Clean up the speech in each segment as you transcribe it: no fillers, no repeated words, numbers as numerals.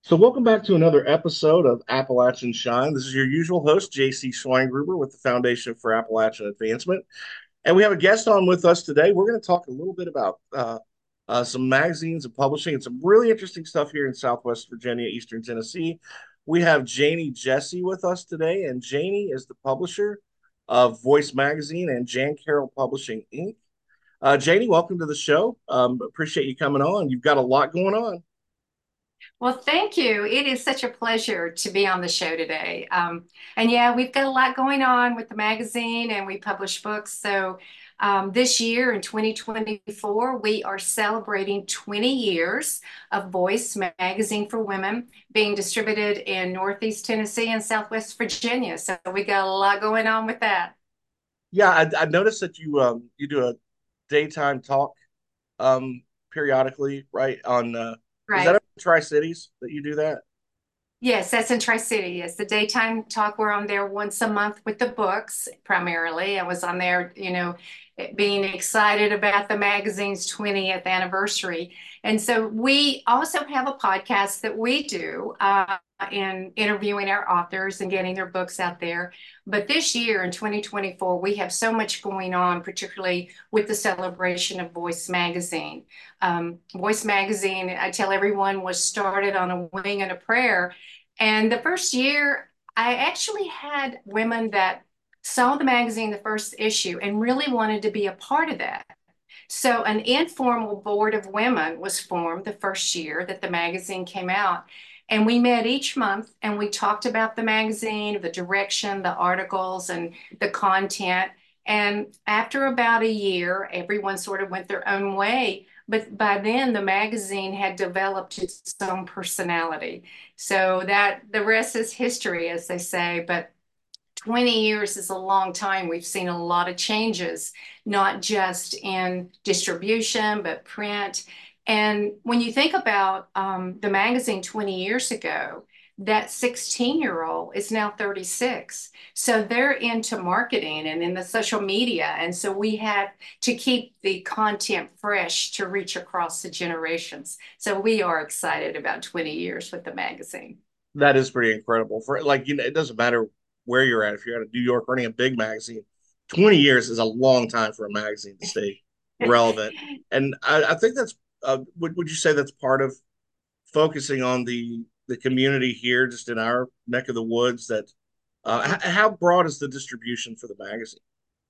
So, welcome back to another episode of Appalachian Shine. This is your usual host, JC Schweingruber with the Foundation for Appalachian Advancement. And we have a guest on with us today. We're going to talk a little bit about some magazines and publishing and some really interesting stuff here in Southwest Virginia, Eastern Tennessee. We have Janie Jesse with us today, and Janie is the publisher of Voice Magazine and Jan Carroll Publishing, Inc. Janie, welcome to the show. Appreciate you coming on. You've got a lot going on. Well, thank you. It is such a pleasure to be on the show today. And yeah, we've got a lot going on with the magazine and we publish books. So this year in 2024, we are celebrating 20 years of Voice Magazine for Women being distributed in Northeast Tennessee and Southwest Virginia. So we got a lot going on with that. Yeah, I noticed that you do a daytime talk periodically, right? On is that Right. up in Tri Cities that you do that? Yes, that's in Tri-City. It's the daytime talk. We're on there once a month with the books primarily. I was on there, being excited about the magazine's 20th anniversary. And so we also have a podcast that we do in interviewing our authors and getting their books out there. But this year in 2024, we have so much going on, particularly with the celebration of Voice Magazine. Voice Magazine, I tell everyone, was started on a wing and a prayer. And the first year, I actually had women that saw the magazine, the first issue, and really wanted to be a part of that. So, an informal board of women was formed the first year that the magazine came out. And we met each month and we talked about the magazine, the direction, the articles, and the content. And after about a year, everyone sort of went their own way. But by then, the magazine had developed its own personality. So that the rest is history, as they say. But 20 years is a long time. We've seen a lot of changes, not just in distribution, but print. And when you think about the magazine 20 years ago, that 16-year-old is now 36. So they're into marketing and in the social media. And so we have to keep the content fresh to reach across the generations. So we are excited about 20 years with the magazine. That is pretty incredible. For like, it doesn't matter where you're at. If you're at New York running a big magazine, 20 years is a long time for a magazine to stay relevant. And I think that's would you say that's part of focusing on the community here, just in our neck of the woods? That how broad is the distribution for the magazine?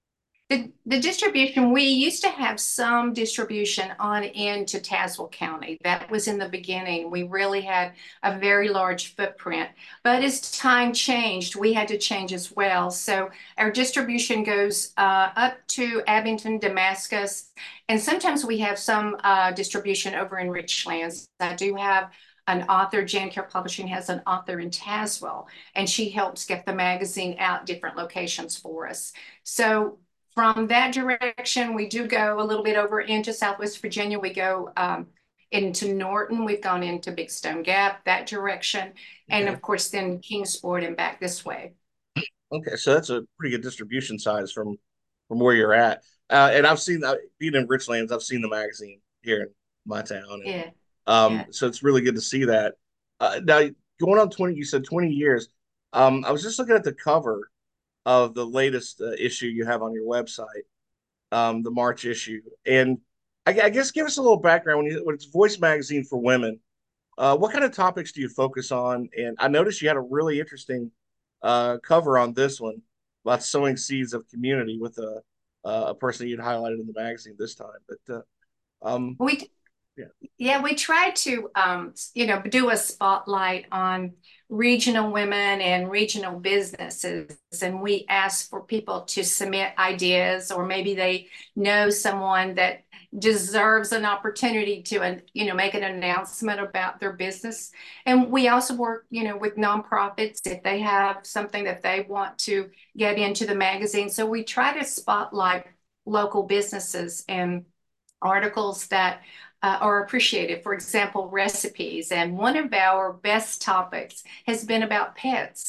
The distribution, we used to have some distribution on into Tazewell County. That was in the beginning. We really had a very large footprint. But as time changed, we had to change as well. So our distribution goes up to Abington, Damascus, and sometimes we have some distribution over in Richlands. I do have an author, Jan Care Publishing has an author in Tazewell, and she helps get the magazine out different locations for us. So from that direction, we do go a little bit over into Southwest Virginia. We go into Norton. We've gone into Big Stone Gap, that direction. And Okay. of course, then Kingsport and back this way. Okay, so that's a pretty good distribution size from where you're at. And I've seen being in Richlands, I've seen the magazine here in my town, and Yeah, yeah. so it's really good to see that. Now going on 20, you said 20 years. I was just looking at the cover of the latest issue you have on your website, the March issue, and I guess give us a little background when it's Voice Magazine for Women. What kind of topics do you focus on? And I noticed you had a really interesting cover on this one about sowing seeds of community with a person you'd highlighted in the magazine this time. But um, We yeah, Yeah, we try to, do a spotlight on regional women and regional businesses, and we ask for people to submit ideas, or maybe they know someone that deserves an opportunity to, make an announcement about their business. And we also work, with nonprofits if they have something that they want to get into the magazine. So we try to spotlight local businesses and articles that are appreciated. For example, recipes. And one of our best topics has been about pets.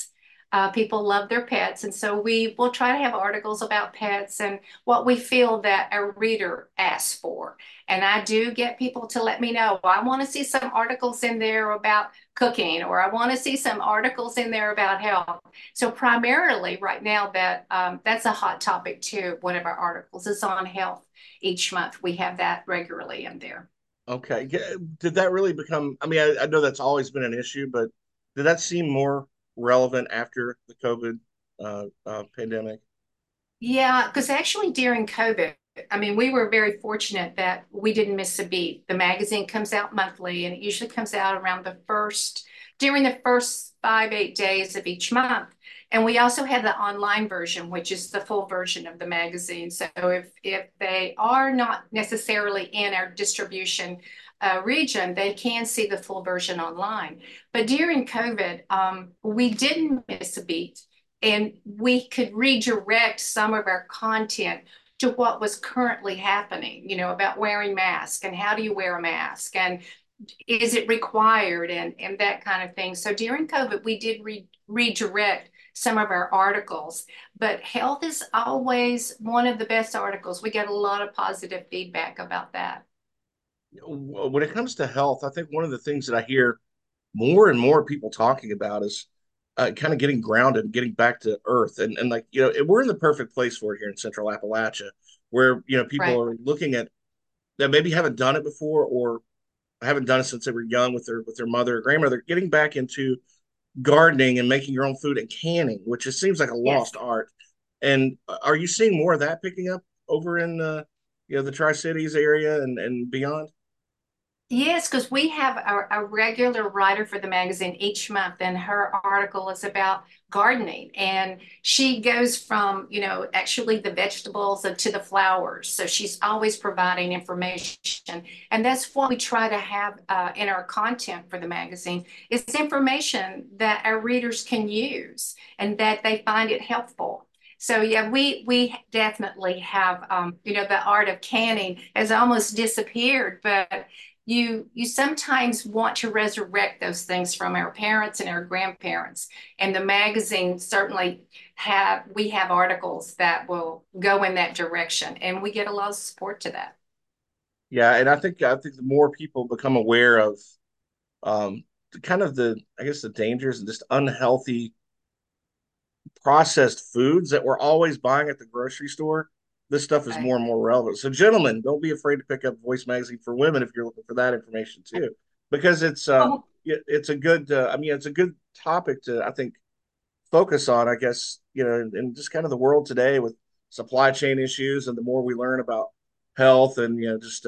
People love their pets, and so we will try to have articles about pets and what we feel that a reader asks for. And I do get people to let me know, I want to see some articles in there about cooking, or I want to see some articles in there about health. So primarily right now that's a hot topic too. One of our articles is on health each month. We have that regularly in there. Okay. Did that really become, I mean, I know that's always been an issue, but did that seem more relevant after the COVID pandemic? Yeah, because actually during COVID, I mean, we were very fortunate that we didn't miss a beat. The magazine comes out monthly, and it usually comes out around during the first 5, 8 days of each month. And we also have the online version, which is the full version of the magazine. So if they are not necessarily in our distribution region, they can see the full version online. But during COVID, we didn't miss a beat, and we could redirect some of our content to what was currently happening, about wearing masks and how do you wear a mask and is it required and that kind of thing. So during COVID, we did redirect some of our articles, but health is always one of the best articles. We get a lot of positive feedback about that. When it comes to health, I think one of the things that I hear more and more people talking about is kind of getting grounded, getting back to earth, and like we're in the perfect place for it here in Central Appalachia, where people Right. are looking at that maybe haven't done it before or haven't done it since they were young with their mother or grandmother, getting back into gardening and making your own food and canning, which just seems like a Yes. lost art. And are you seeing more of that picking up over in the Tri Cities area and beyond? Yes, because we have a regular writer for the magazine each month, and her article is about gardening. And she goes from, actually the vegetables to the flowers. So she's always providing information. And that's what we try to have in our content for the magazine is information that our readers can use and that they find it helpful. So yeah, we definitely have, the art of canning has almost disappeared, but you sometimes want to resurrect those things from our parents and our grandparents. And the magazine certainly we have articles that will go in that direction, and we get a lot of support to that. Yeah, and I think the more people become aware of kind of the I guess the dangers and just unhealthy processed foods that we're always buying at the grocery store, this stuff is Right. more and more relevant. So, gentlemen, don't be afraid to pick up Voice Magazine for Women if you're looking for that information too, because Well, it's a good I mean it's a good topic to I think focus on. I guess in just kind of the world today with supply chain issues, and the more we learn about health and just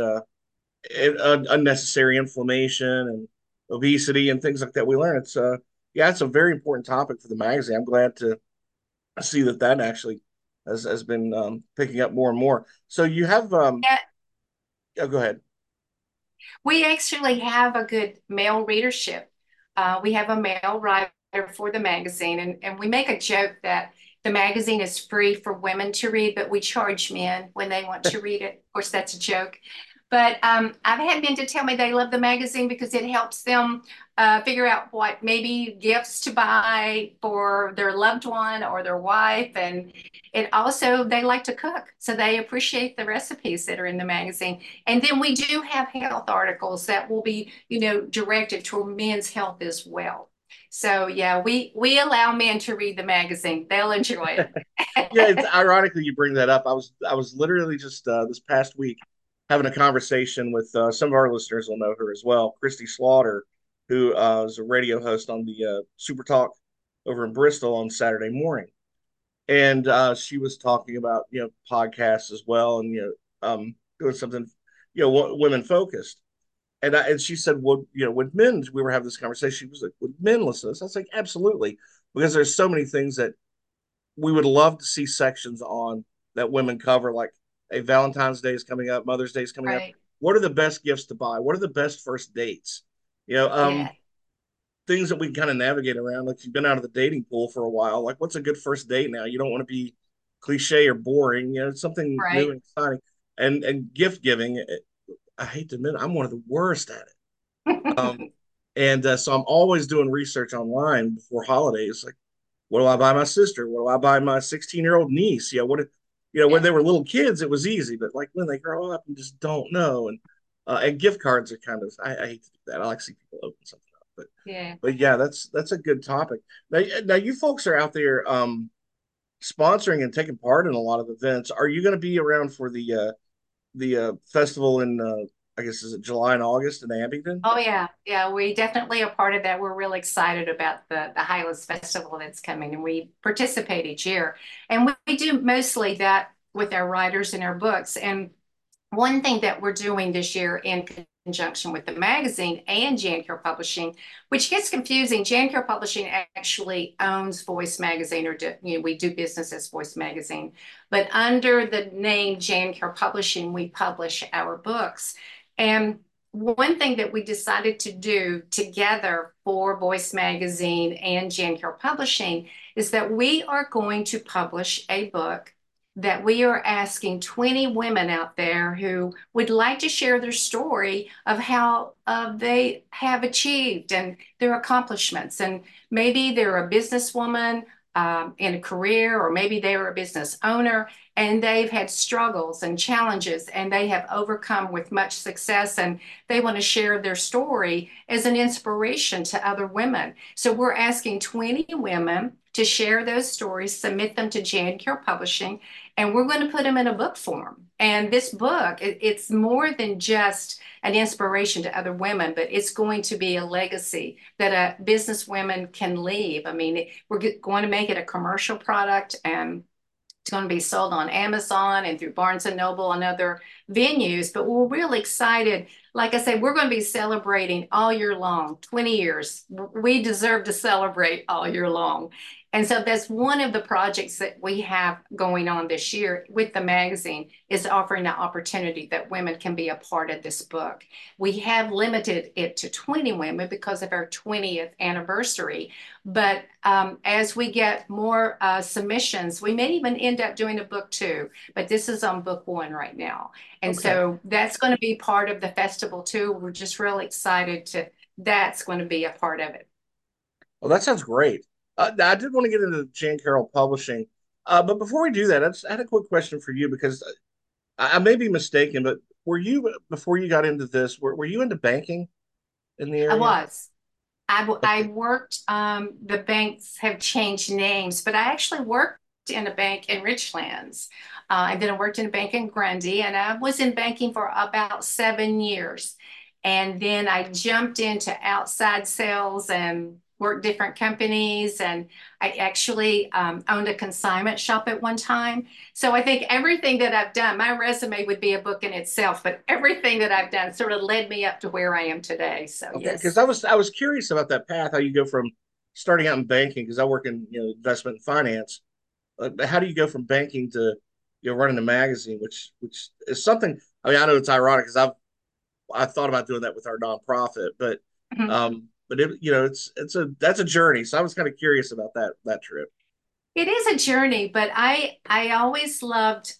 unnecessary inflammation and obesity and things like that, we learn yeah, it's a very important topic for the magazine. I'm glad to see that actually has been picking up more and more. So you have yeah, oh, go ahead. we actually have a good male readership. We have a male writer for the magazine, and we make a joke that the magazine is free for women to read, but we charge men when they want to read it. Of course, that's a joke. But I've had men to tell me they love the magazine because it helps them figure out what maybe gifts to buy for their loved one or their wife. And it also, they like to cook. So they appreciate the recipes that are in the magazine. And then we do have health articles that will be, directed toward men's health as well. So yeah, we allow men to read the magazine. They'll enjoy Yeah, it's it. ironically you bring that up. I was literally just this past week having a conversation with some of our listeners will know her as well, Christy Slaughter, who is a radio host on the Super Talk over in Bristol on Saturday morning, and she was talking about podcasts as well, and doing something women focused. And she said, well, with men, we were having this conversation. She was like, would men listen to this? I was like, absolutely, because there's so many things that we would love to see sections on that women cover, like a Valentine's Day is coming up, Mother's Day is coming up. Right. What are the best gifts to buy? What are the best first dates? You know, um, Yeah. things that we can kind of navigate around. Like you've been out of the dating pool for a while. Like, what's a good first date now? You don't want to be cliche or boring. It's something new Right. and exciting. And gift giving, I hate to admit, I'm one of the worst at it. Um, and so I'm always doing research online before holidays. Like, What do I buy my sister? What do I buy my 16-year-old niece? When Yeah. they were little kids, it was easy, but like when they grow up and just don't know, and gift cards are kind of I hate to do that. I like to see people open something up, Yeah. but yeah, that's a good topic. Now you folks are out there sponsoring and taking part in a lot of events. Are you going to be around for the festival in I guess is it July and August in Abington? Oh yeah, yeah, we definitely are part of that. We're really excited about the Highlands Festival that's coming, and we participate each year. And we do mostly that with our writers and our books. And one thing that we're doing this year in conjunction with the magazine and Jancure Publishing, which gets confusing. Jancure Publishing actually owns Voice Magazine, or we do business as Voice Magazine, but under the name Jancure Publishing, we publish our books. And one thing that we decided to do together for Voice Magazine and Jancure Publishing is that we are going to publish a book that we are asking 20 women out there who would like to share their story of how they have achieved and their accomplishments. And maybe they're a businesswoman in a career, or maybe they're a business owner and they've had struggles and challenges and they have overcome with much success, and they want to share their story as an inspiration to other women. So we're asking 20 women to share those stories, submit them to Jancure Publishing, and we're going to put them in a book form. And this book, it's more than just an inspiration to other women, but it's going to be a legacy that a business women can leave. I mean, we're going to make it a commercial product, and it's going to be sold on Amazon and through Barnes and Noble and other venues. But we're really excited. Like I said, we're going to be celebrating all year long, 20 years. We deserve to celebrate all year long. And so that's one of the projects that we have going on this year with the magazine, is offering the opportunity that women can be a part of this book. We have limited it to 20 women because of our 20th anniversary. But as we get more submissions, we may even end up doing a book too. But this is on book one right now. And Okay. so that's going to be part of the festival too. We're just really excited that's going to be a part of it. Well, that sounds great. Now, I did want to get into Jan Carroll Publishing, but before we do that, I had a quick question for you because I may be mistaken, but were you before you got into this, were you into banking in the I area? was. I Okay. worked, the banks have changed names, but I actually worked in a bank in Richlands. And then I worked in a bank in Grundy, and I was in banking for about 7 years. And then I jumped into outside sales and worked different companies. And I actually owned a consignment shop at one time. So I think everything that I've done, my resume would be a book in itself, but everything that I've done sort of led me up to where I am today. So Okay, because yes. I was curious about that path, how you go from starting out in banking, because I work in investment and finance. But how do you go from banking to running a magazine, which is something. I mean, I know it's ironic because I thought about doing that with our nonprofit, but it's a that's a journey. So I was kind of curious about that trip. It is a journey, but I always loved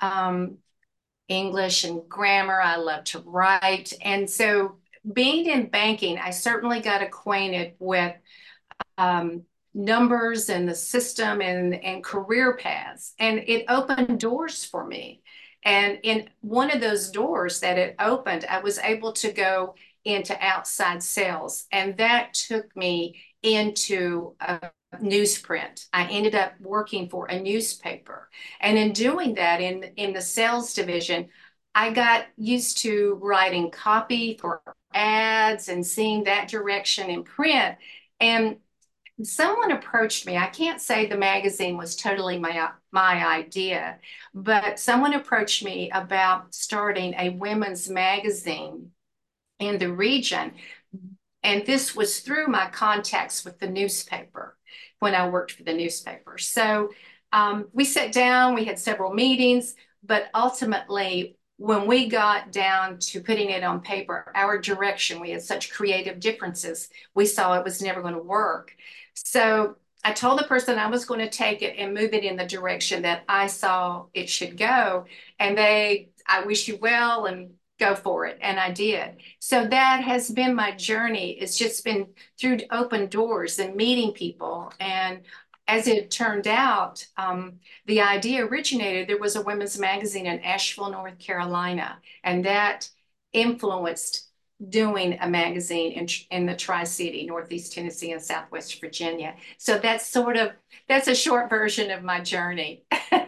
English and grammar. I love to write. And so being in banking, I certainly got acquainted with um, numbers and the system and career paths. And it opened doors for me. And in one of those doors that it opened, I was able to go into outside sales. And that took me into newsprint. I ended up working for a newspaper. And in doing that, in the sales division, I got used to writing copy for ads and seeing that direction in print. And someone approached me. I can't say the magazine was totally my idea, but someone approached me about starting a women's magazine in the region. And this was through my contacts with the newspaper when I worked for the newspaper. So we sat down, we had several meetings, but ultimately, when we got down to putting it on paper, our direction, we had such creative differences, we saw it was never going to work. So I told the person I was going to take it and move it in the direction that I saw it should go. And I wish you well and go for it. And I did. So that has been my journey. It's just been through open doors and meeting people. And as it turned out, the idea originated, there was a women's magazine in Asheville, North Carolina, and that influenced doing a magazine in the Tri-City, Northeast Tennessee and Southwest Virginia. So that's a short version of my journey.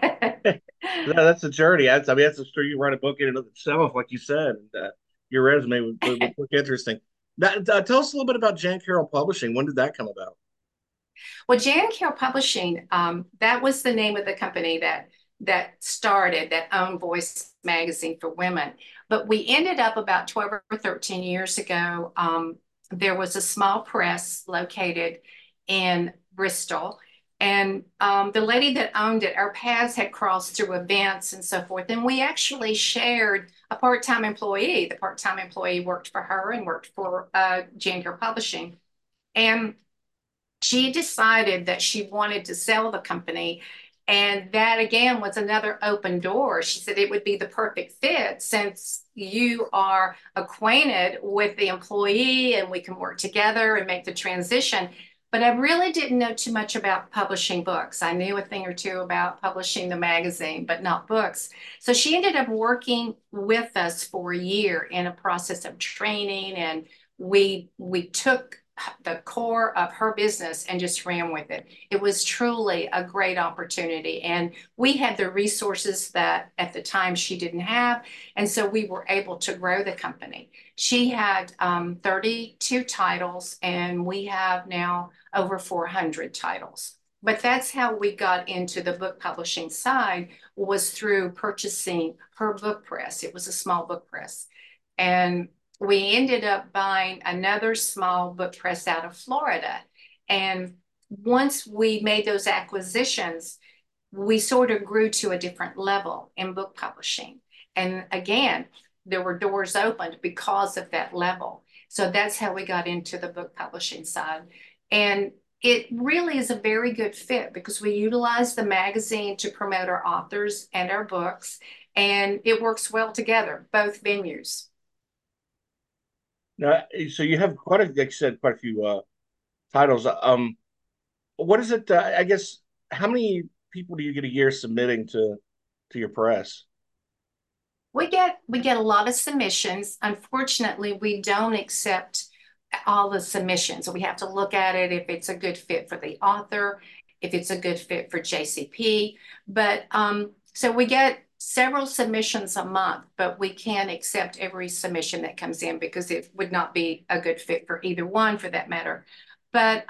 No, that's a journey. I mean, that's a story. You write a book in and of itself, like you said. Your resume would look interesting. Tell us a little bit about Jan Carroll Publishing. When did that come about? Well, Jan Carroll Publishing, that was the name of the company that owned Voice Magazine for Women. But we ended up about 12 or 13 years ago. There was a small press located in Bristol. And the lady that owned it, our paths had crossed through events and so forth. And we actually shared a part-time employee. The part-time employee worked for her and worked for Jan Carroll Publishing. And she decided that she wanted to sell the company. And that again was another open door. She said it would be the perfect fit since you are acquainted with the employee and we can work together and make the transition. But I really didn't know too much about publishing books. I knew a thing or two about publishing the magazine, but not books. So she ended up working with us for a year in a process of training, and we took the core of her business and just ran with it. It was truly a great opportunity. And we had the resources that at the time she didn't have. And so we were able to grow the company. She had 32 titles, and we have now over 400 titles. But that's how we got into the book publishing side, was through purchasing her book press. It was a small book press. And we ended up buying another small book press out of Florida. And once we made those acquisitions, we sort of grew to a different level in book publishing. And again, there were doors opened because of that level. So that's how we got into the book publishing side. And it really is a very good fit because we utilize the magazine to promote our authors and our books, and it works well together, both venues. Now, so you have quite a, like you said, quite a few titles. What is it? I guess how many people do you get a year submitting to your press? We get a lot of submissions. Unfortunately, we don't accept all the submissions. So we have to look at it if it's a good fit for the author, if it's a good fit for JCP. But so we get several submissions a month, but we can't accept every submission that comes in because it would not be a good fit for either one for that matter. But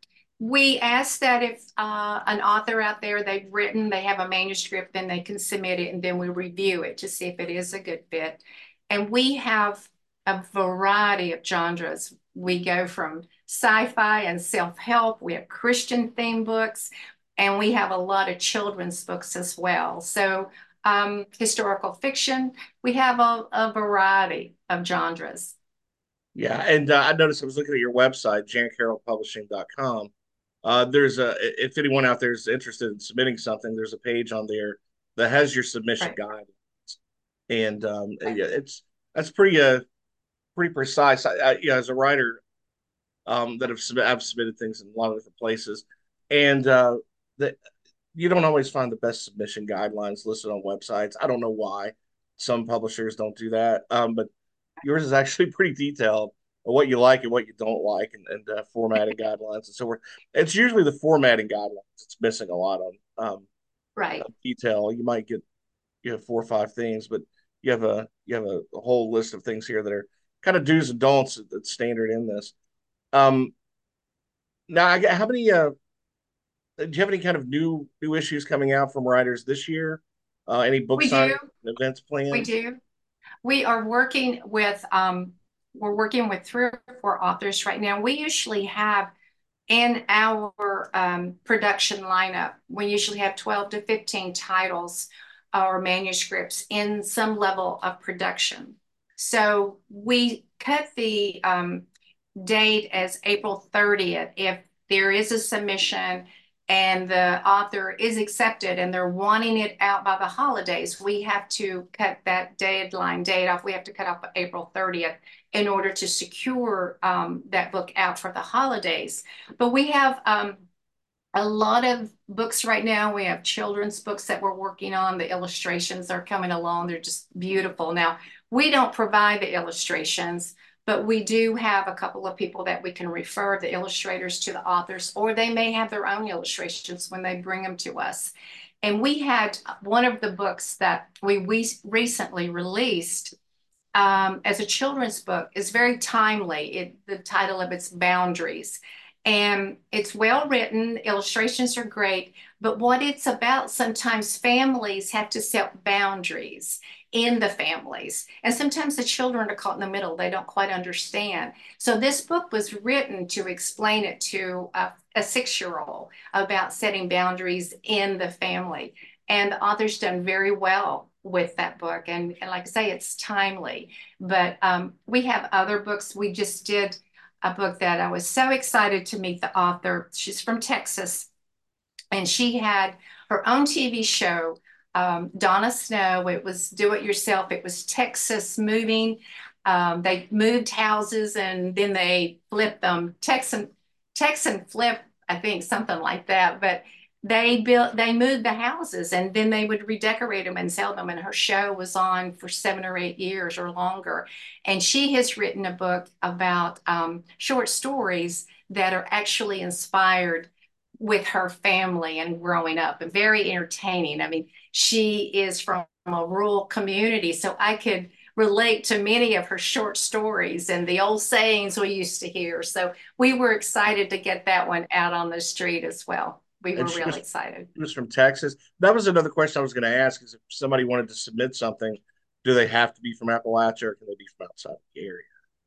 we ask that if an author out there, they have a manuscript, then they can submit it and then we review it to see if it is a good fit. And we have a variety of genres. We go from sci-fi and self-help, we have Christian theme books, and we have a lot of children's books as well. So historical fiction, we have a variety of genres. Yeah, and I noticed I was looking at your website, jancarrollpublishing.com. There's a if anyone out there is interested in submitting something, there's a page on there that has your submission Right, guidelines, and right. yeah, it's that's pretty precise. Yeah, as a writer, that I've submitted things in a lot of different places, and that you don't always find the best submission guidelines listed on websites. I don't know why some publishers don't do that, but yours is actually pretty detailed on what you like and what you don't like, and formatting guidelines and so forth. It's usually the formatting guidelines it's missing a lot Right. of detail. You have 4 or 5 things, but you have a whole list of things here that are kind of do's and don'ts that's standard in this. Um, now, how many? Do you have any kind of new issues coming out from writers this year? Any book We do. signings, events We planned? do. We are working with we're working with 3 or 4 authors right now. We usually have in our production lineup, we usually have 12 to 15 titles or manuscripts in some level of production. So we cut the date as April 30th. If there is a submission and the author is accepted and they're wanting it out by the holidays, we have to cut that deadline date off. We have to cut off April 30th in order to secure that book out for the holidays. But we have A lot of books right now, we have children's books that we're working on. The illustrations are coming along. They're just beautiful. Now, we don't provide the illustrations, but we do have a couple of people that we can refer the illustrators to the authors, or they may have their own illustrations when they bring them to us. And we had one of the books that we recently released as a children's book is very timely. The title of it's Boundaries. And it's well written, illustrations are great, but what it's about, sometimes families have to set boundaries in the families. And sometimes the children are caught in the middle. They don't quite understand. So this book was written to explain it to a 6-year-old about setting boundaries in the family. And the author's done very well with that book. And like I say, it's timely. But we have other books. We just did a book that I was so excited to meet the author. She's from Texas, and she had her own TV show, Donna Snow. It was do it yourself. It was Texas moving. They moved houses and then they flipped them. Texan flip, I think, something like that. But they moved the houses and then they would redecorate them and sell them. And her show was on for 7 or 8 years or longer. And she has written a book about short stories that are actually inspired with her family and growing up, and very entertaining. I mean, she is from a rural community, so I could relate to many of her short stories and the old sayings we used to hear. So we were excited to get that one out on the street as well. We And were really excited. she was from Texas. That was another question I was going to ask: is if somebody wanted to submit something, do they have to be from Appalachia, or can they be from outside the area?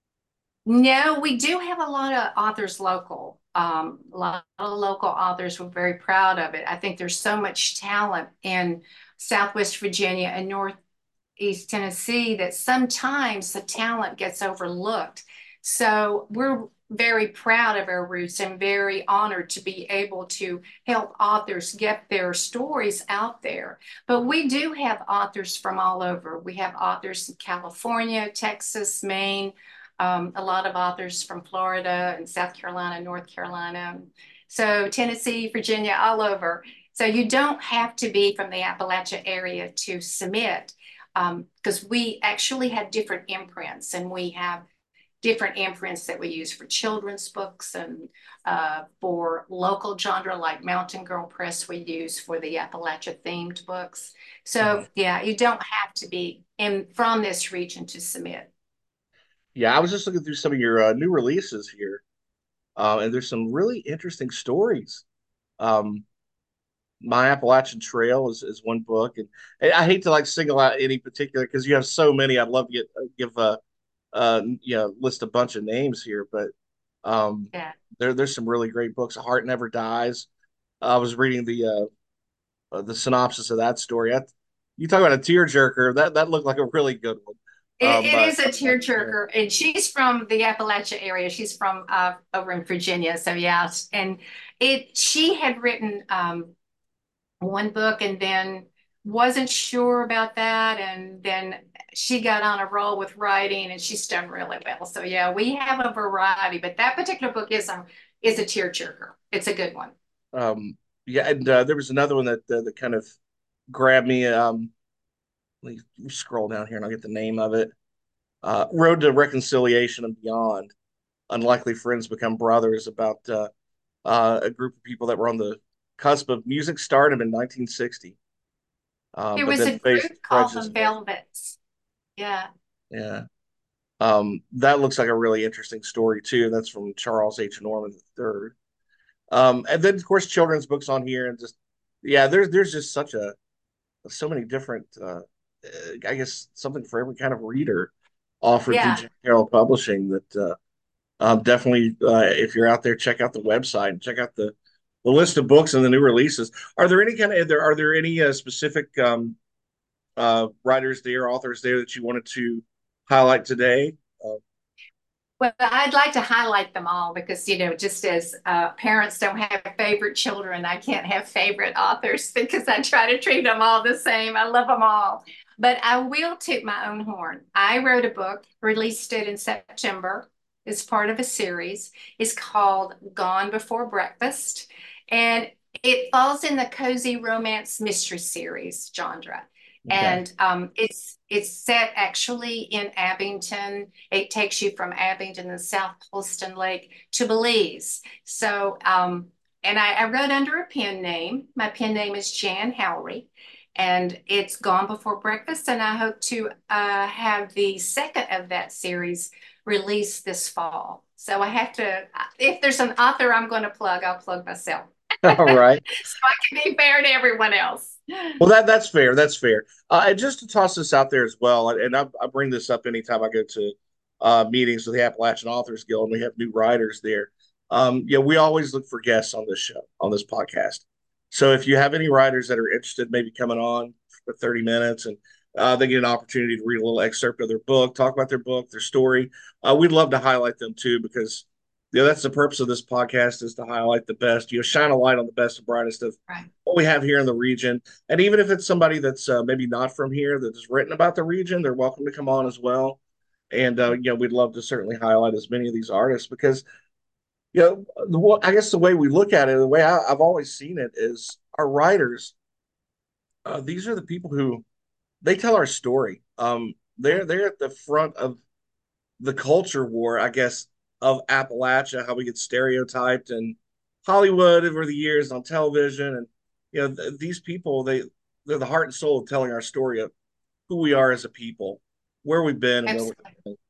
No, we do have a lot of authors local. A lot of local authors. We're very proud of it. I think there's so much talent in Southwest Virginia and Northeast Tennessee that sometimes the talent gets overlooked. So we're very proud of our roots and very honored to be able to help authors get their stories out there. But we do have authors from all over. We have authors in California, Texas, Maine, a lot of authors from Florida and South Carolina, North Carolina. So Tennessee, Virginia, all over. So you don't have to be from the Appalachia area to submit, because we actually have different imprints, and we have different imprints that we use for children's books and for local genre like Mountain Girl Press we use for the Appalachia themed books. Mhm. So yeah, you don't have to be in from this region to submit. Yeah, I was just looking through some of your new releases here, and there's some really interesting stories. Um, My Appalachian Trail is one book, and I hate to like single out any particular because you have so many. I'd love to give list a bunch of names here, but um, Yeah. there's some really great books. A Heart Never Dies. I was reading the synopsis of that story. You talk about a tearjerker. That looked like a really good one. It By is a yeah. tearjerker, and she's from the Appalachia area. She's from over in Virginia, so yeah. And it she had written one book, and then wasn't sure about that, and then she got on a roll with writing, and she's done really well. So yeah, we have a variety, but that particular book is a tearjerker. It's a good one. Um, yeah, and there was another one that kind of grabbed me. Let me scroll down here and I'll get the name of it. Road to Reconciliation and Beyond. Unlikely Friends Become Brothers, about a group of people that were on the cusp of music stardom in 1960, There but was then a faced group called prejudice the and racism. Velvets. Yeah. Yeah. That looks like a really interesting story too. That's from Charles H. Norman III. And then of course children's books on here, and just yeah, there's just so many different I guess something for every kind of reader offered through Yeah. Jack Carroll Publishing that definitely, if you're out there, check out the website and check out the list of books and the new releases. Are there any specific writers there, authors there that you wanted to highlight today? Uh, Well, I'd like to highlight them all because, just as parents don't have favorite children, I can't have favorite authors because I try to treat them all the same. I love them all. But I will toot my own horn. I wrote a book, released it in September. It's part of a series. It's called Gone Before Breakfast. And it falls in the cozy romance mystery series genre. Okay. And it's set actually in Abington. It takes you from Abington and South Holston Lake to Belize. So and I wrote under a pen name. My pen name is Jan Howry, and it's Gone Before Breakfast. And I hope to have the second of that series released this fall. So I have to, if there's an author I'm going to plug, I'll plug myself. All right. So I can be fair to everyone else. Well, that's fair. That's fair. And just to toss this out there as well, and I bring this up anytime I go to meetings with the Appalachian Authors Guild, and we have new writers there. Yeah, we always look for guests on this show, on this podcast. So if you have any writers that are interested, maybe coming on for 30 minutes and they get an opportunity to read a little excerpt of their book, talk about their book, their story, we'd love to highlight them too, because that's the purpose of this podcast is to highlight the best, shine a light on the best and brightest of Right. what we have here in the region. And even if it's somebody that's maybe not from here that has written about the region, they're welcome to come on as well. And we'd love to certainly highlight as many of these artists because I guess the way we look at it, the way I've always seen it is our writers. These are the people who they tell our story. They're at the front of the culture war, I guess, of Appalachia, how we get stereotyped in Hollywood over the years on television, and these people they're the heart and soul of telling our story of who we are as a people, where we've been, and where we're Absolutely. going.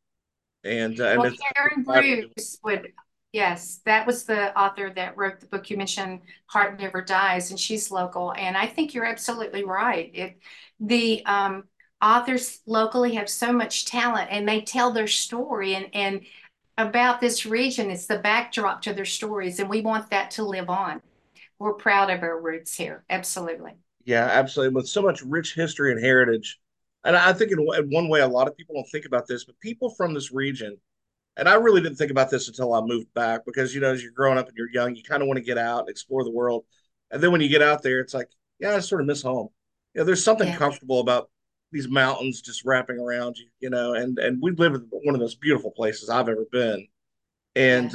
And Well, it's Karen Bruce would, yes, that was the author that wrote the book you mentioned, Heart Never Dies, and she's local. And I think you're absolutely right. The authors locally have so much talent and they tell their story and about this region. It's the backdrop to their stories, and we want that to live on. We're proud of our roots here. Absolutely. Yeah, absolutely. With so much rich history and heritage. And I think in one way, a lot of people don't think about this, but people from this region, and I really didn't think about this until I moved back because, as you're growing up and you're young, you kind of want to get out and explore the world. And then when you get out there, it's like, yeah, I sort of miss home. There's something Yeah. comfortable about these mountains just wrapping around you, and we live in one of the most beautiful places I've ever been. And, Yeah.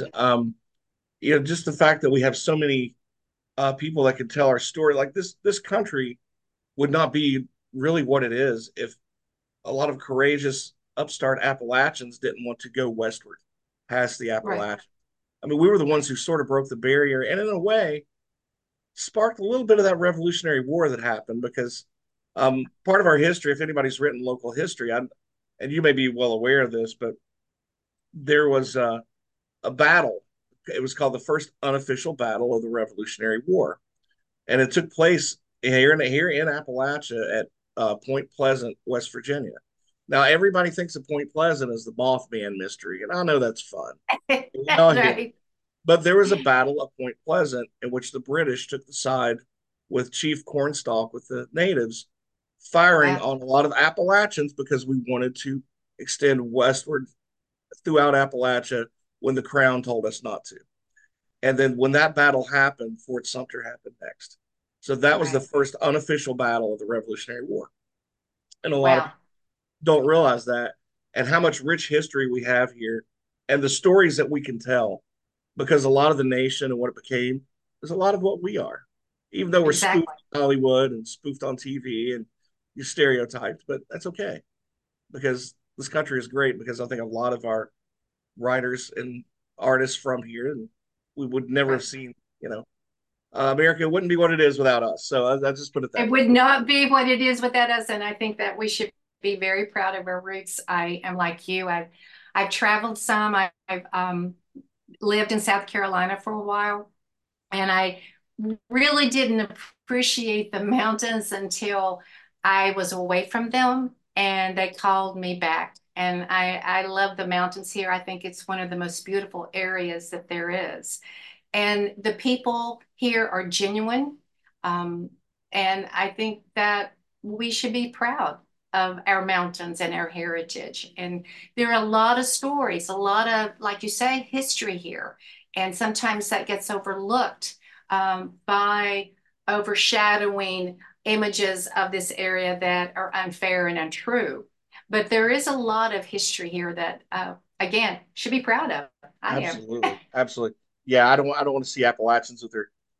just the fact that we have so many people that can tell our story, like this country would not be really what it is if a lot of courageous upstart Appalachians didn't want to go westward past the Right. Appalachians. I mean, we were the Right. ones who sort of broke the barrier and, in a way, sparked a little bit of that Revolutionary War that happened because part of our history, if anybody's written local history, and you may be well aware of this, but there was a battle. It was called the First Unofficial Battle of the Revolutionary War, and it took place here in Appalachia at Point Pleasant, West Virginia. Now, everybody thinks of Point Pleasant as the Mothman mystery, and I know that's fun. We all hear that. Right. But there was a battle of Point Pleasant in which the British took the side with Chief Cornstalk, with the natives, firing Wow. on a lot of Appalachians because we wanted to extend westward throughout Appalachia when the Crown told us not to. And then when that battle happened, Fort Sumter happened next. So that was the Right. first unofficial battle of the Revolutionary War. And a lot of Wow. people don't realize that and how much rich history we have here and the stories that we can tell because a lot of the nation and what it became is a lot of what we are. Even though we're spoofed Exactly. in Hollywood and spoofed on TV and you're stereotyped, but that's okay because this country is great because I think a lot of our writers and artists from here and we would never have Right. seen, America wouldn't be what it is without us. So I just put it that It way. would not be what it is without us, and I think that we should be very proud of our roots. I am like you. I've traveled some. I've lived in South Carolina for a while, and I really didn't appreciate the mountains until I was away from them, and they called me back. And I love the mountains here. I think it's one of the most beautiful areas that there is. And the people here are genuine. Um, and I think that we should be proud of our mountains and our heritage. And there are a lot of stories, a lot of, like you say, history here. And sometimes that gets overlooked by overshadowing images of this area that are unfair and untrue. But there is a lot of history here that, again, should be proud of. I am. Absolutely. Absolutely. Yeah, I don't want to see Appalachians with their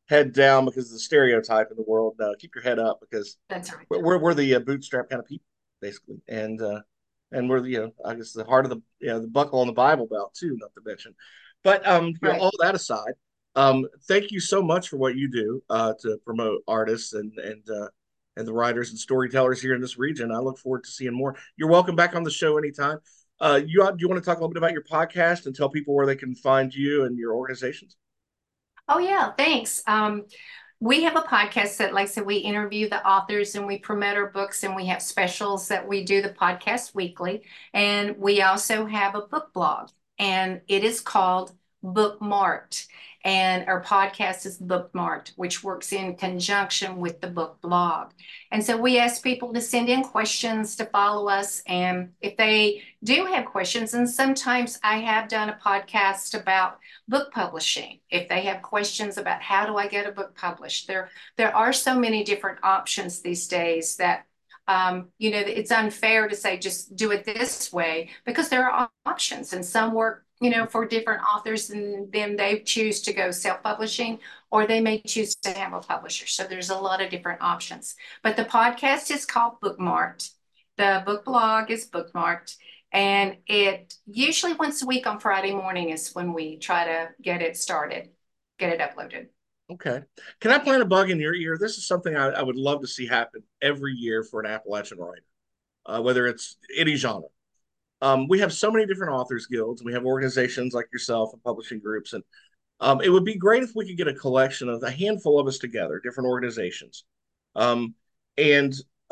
head down because of the stereotype in the world. Keep your head up because That's right. we're the bootstrap kind of people basically, and we're the I guess the heart of the the buckle on the Bible belt too, not to mention. But Right. all that aside, thank you so much for what you do to promote artists and the writers and storytellers here in this region. I look forward to seeing more. You're welcome back on the show anytime. Do you want to talk a little bit about your podcast and tell people where they can find you and your organizations? Oh, yeah, thanks. We have a podcast that, like I said, we interview the authors and we promote our books, and we have specials that we do the podcast weekly. And we also have a book blog, and it is called Bookmarked. And our podcast is Bookmarked, which works in conjunction with the book blog. And so we ask people to send in questions to follow us. And if they do have questions, and sometimes I have done a podcast about book publishing. If they have questions about how do I get a book published, there are so many different options these days that it's unfair to say just do it this way because there are options, and some work, for different authors, and then they choose to go self-publishing, or they may choose to have a publisher. So there's a lot of different options. But the podcast is called Bookmarked. The book blog is Bookmarked. And it usually once a week on Friday morning is when we try to get it started, get it uploaded. Okay. Can I plant a bug in your ear? This is something I would love to see happen every year for an Appalachian writer, whether it's any genre. We have so many different authors guilds, and we have organizations like yourself and publishing groups, and it would be great if we could get a collection of a handful of us together, different organizations, um, and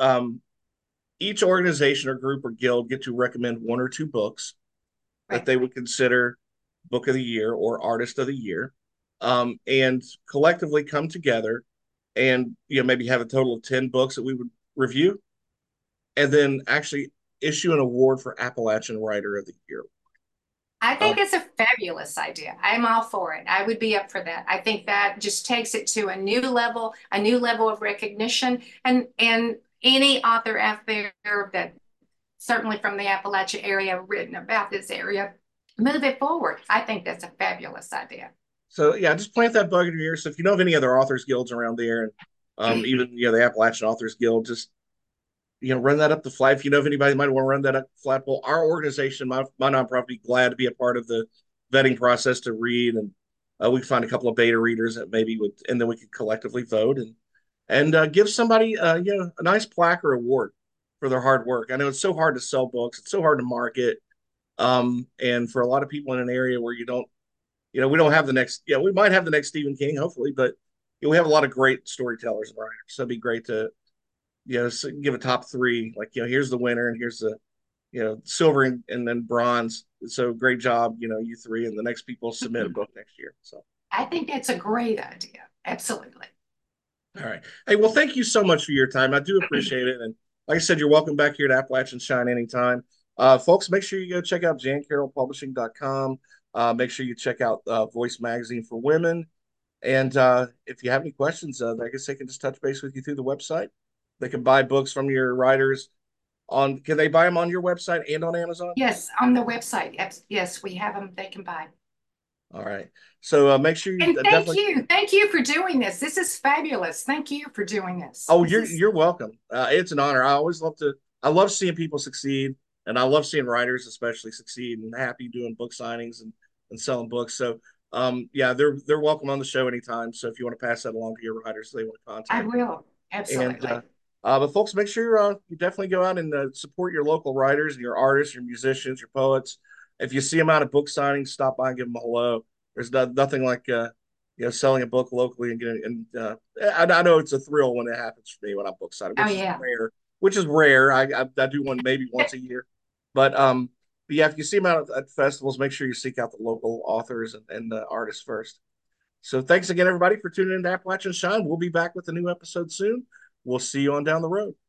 each organization or group or guild get to recommend one or two books that Right. they would consider book of the year or artist of the year, and collectively come together and maybe have a total of 10 books that we would review and then actually issue an award for Appalachian Writer of the Year. I Um, think it's a fabulous idea. I'm all for it. I would be up for that. I think that just takes it to a new level of recognition. And any author out there that certainly from the Appalachia area written about this area, move it forward. I think that's a fabulous idea. so yeah, just plant that bug in your ear. So if you know of any other authors guilds around there, and even the Appalachian Authors Guild, just run that up the flag. If you know of anybody that might want to run that up the flagpole, our organization, my nonprofit, be glad to be a part of the vetting process to read, and we can find a couple of beta readers that maybe would, and then we could collectively vote and give somebody a nice plaque or award for their hard work. I know it's so hard to sell books, it's so hard to market, and for a lot of people in an area where you don't, we don't have the next, we might have the next Stephen King, hopefully, but we have a lot of great storytellers and writers. So it'd be great to give a top three, like, here's the winner and here's the, silver and then bronze. So great job, you three, and the next people submit a book next year. So, I think that's a great idea. Absolutely. all right. Hey, well, thank you so much for your time. I do appreciate it. And like I said, you're welcome back here to Appalachian Shine anytime. Folks, make sure you go check out jancarrollpublishing.com. Make sure you check out Voice Magazine for Women. And if you have any questions, I guess they can just touch base with you through the website. They can buy books from your writers can they buy them on your website and on Amazon? Yes, on the website. Yes, we have them. They can buy. All right. So make sure you And definitely. thank you for doing this. This is fabulous. Thank you for doing this. Oh, This is you're welcome. It's an honor. I love seeing people succeed, and I love seeing writers especially succeed and happy doing book signings and selling books. So yeah, they're welcome on the show anytime. So if you want to pass that along to your writers, they want to I contact me. will. And Absolutely. but folks, make sure you definitely go out and support your local writers and your artists, your musicians, your poets. If you see them out at book signings, stop by and give them a hello. There's nothing like selling a book locally and getting. And I know it's a thrill when it happens for me when I'm book signing, Oh which is yeah. rare. Which is rare. I do one maybe once a year, but yeah, if you see them out at festivals, make sure you seek out the local authors and the artists first. So thanks again, everybody, for tuning in to Appalachian Shine. We'll be back with a new episode soon. We'll see you on down the road.